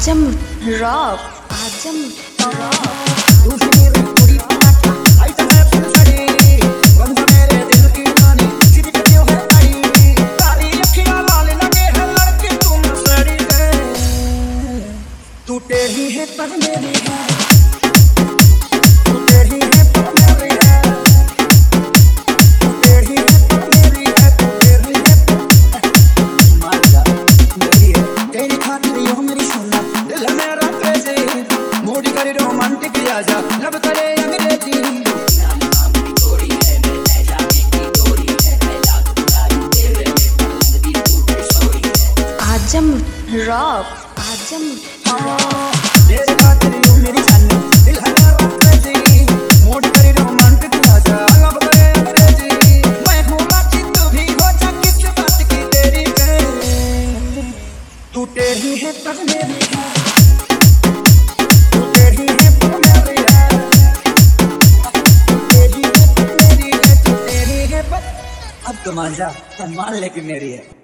आजम rock, Azam rock. तू तेरी है पर मेरी है, रोमांटिक आजा लब करे अंग्रेजी। Azam rock, Azam rock. तेरे खातिर यूं मेरी जान दिल है मेरा क्रेजी, मूड करे रोमांटिक आजा लब करे अंग्रेजी। मैं हूं बाकी तू भी हो जा, किस बात की तेरी है। तू तेरी है पर मेरी है, अब तो मान जा, मान लेके मेरी है।